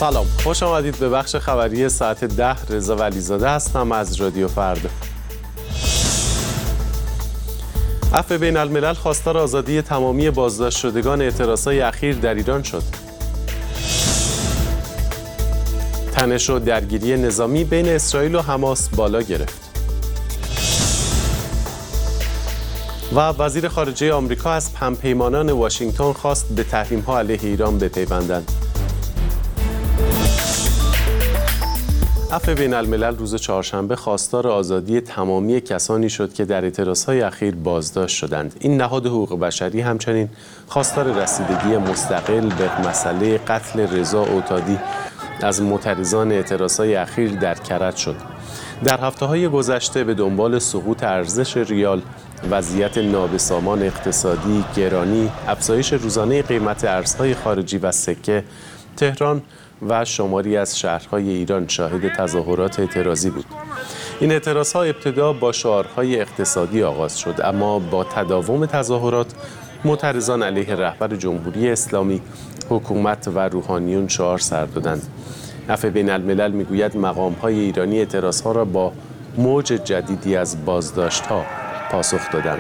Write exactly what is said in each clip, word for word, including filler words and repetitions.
سلام، خوش آمدید به بخش خبری ساعت ده. رضا ولیزاده هستم از رادیو فردا. عفو بین الملل خواستار آزادی تمامی بازداشت شدگان اعتراضهای اخیر در ایران شد. تنش و درگیری نظامی بین اسرائیل و حماس بالا گرفت. و وزیر خارجه آمریکا از همپیمانان واشنگتن خواست به تحریم‌ها علیه ایران بپیوندند. عفو بین الملل روز چهارشنبه خواستار آزادی تمامی کسانی شد که در اعتراضهای اخیر بازداشت شدند. این نهاد حقوق بشری همچنین خواستار رسیدگی مستقل به مسئله قتل رضا عتادی از معترضان اعتراضهای اخیر در کرج شد. در هفته‌های گذشته به دنبال سقوط ارزش ریال، وضعیت نابسامان اقتصادی، گرانی، افزایش روزانه قیمت ارزهای خارجی و سکه، تهران و شماری از شهرهای ایران شاهد تظاهرات اعتراضی بود. این اعتراضها ابتدا با شعارهای اقتصادی آغاز شد، اما با تداوم تظاهرات معترضان علیه رهبر جمهوری اسلامی، حکومت و روحانیون شعار سر دادند. عفو بین الملل میگوید مقام‌های ایرانی اعتراضها را با موج جدیدی از بازداشت‌ها پاسخ دادند.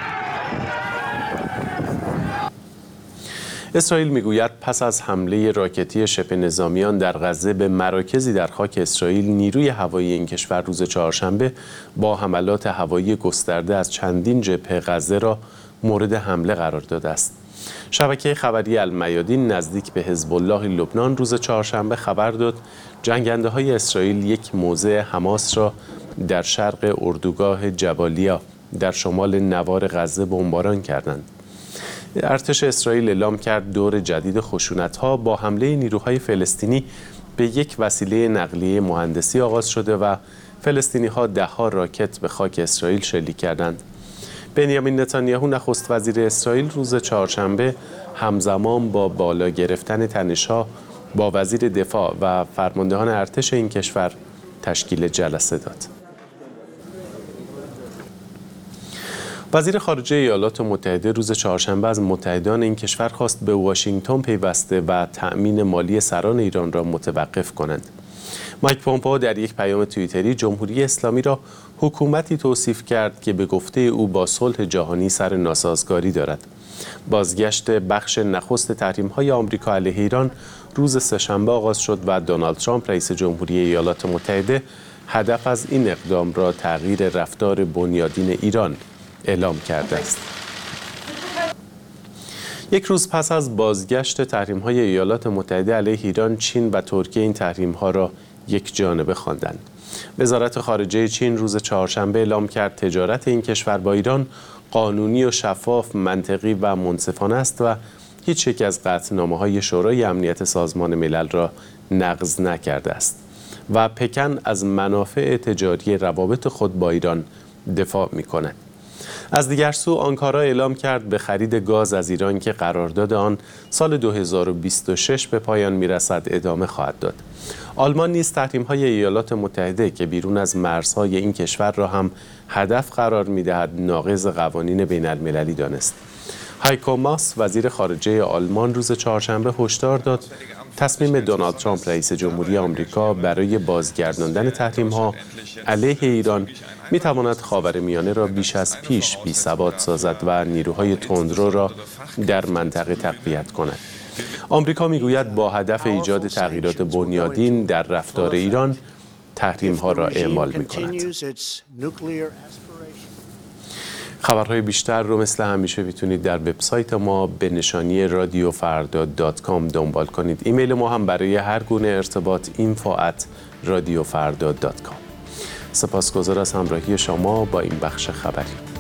اسرائیل میگوید پس از حمله راکتی شبه نظامیان در غزه به مراکزی در خاک اسرائیل، نیروی هوایی این کشور روز چهارشنبه با حملات هوایی گسترده از چندین جبهه غزه را مورد حمله قرار داده است. شبکه خبری المیادین نزدیک به حزب الله لبنان روز چهارشنبه خبر داد جنگنده‌های اسرائیل یک موضع حماس را در شرق اردوگاه جبالیا در شمال نوار غزه بمباران کردند. ارتش اسرائیل اعلام کرد دور جدید خشونت‌ها با حمله نیروهای فلسطینی به یک وسیله نقلیه مهندسی آغاز شده و فلسطینی‌ها ده‌ها راکت به خاک اسرائیل شلیک کردند. بنیامین نتانیاهو نخست وزیر اسرائیل روز چهارشنبه همزمان با بالا گرفتن تنش‌ها با وزیر دفاع و فرماندهان ارتش این کشور تشکیل جلسه داد. وزیر خارجه ایالات متحده روز چهارشنبه از متحدان این کشور خواست به واشنگتن پیوسته و تأمین مالی سران ایران را متوقف کنند. مایک پومپئو در یک پیام توییتری جمهوری اسلامی را حکومتی توصیف کرد که به گفته او با صلح جهانی سر ناسازگاری دارد. بازگشت بخش نخست تحریم‌های آمریکا علیه ایران روز سه‌شنبه آغاز شد و دونالد ترامپ رئیس جمهوری ایالات متحده هدف از این اقدام را تغییر رفتار بنیادین ایران اعلام کرده است. یک روز پس از بازگشت تحریم‌های ایالات متحده علیه ایران، چین و ترکیه این تحریم‌ها را یک جانبه خواندند. وزارت خارجه چین روز چهارشنبه اعلام کرد تجارت این کشور با ایران قانونی و شفاف، منطقی و منصفانه است و هیچ یک از قطعنامه‌های شورای امنیت سازمان ملل را نقض نکرده است و پکن از منافع تجاری روابط خود با ایران دفاع می‌کند. از دیگر سو آنکارا اعلام کرد به خرید گاز از ایران که قرارداد آن سال دو هزار و بیست و شش به پایان میرسد ادامه خواهد داد. آلمان نیز تحریم‌های ایالات متحده که بیرون از مرزهای این کشور را هم هدف قرار می‌دهد ناقض قوانین بین المللی دانست. هایکو ماس وزیر خارجه آلمان روز چهارشنبه هشدار داد تصمیم دونالد ترامپ رئیس جمهوری آمریکا برای بازگرداندن تحریم‌ها علیه ایران می‌تواند خاورمیانه را بیش از پیش بی‌ثبات سازد و نیروهای تندرو را در منطقه تقویت کند. آمریکا می‌گوید با هدف ایجاد تغییرات بنیادین در رفتار ایران تحریم‌ها را اعمال می‌کند. خبرهای بیشتر رو مثل همیشه میتونید در وبسایت ما به نشانی رادیو فردا دات کام دنبال کنید. ایمیل ما هم برای هر گونه ارتباط اینفو ات رادیو فردا دات کام. سپاسگزار از همراهی شما با این بخش خبری.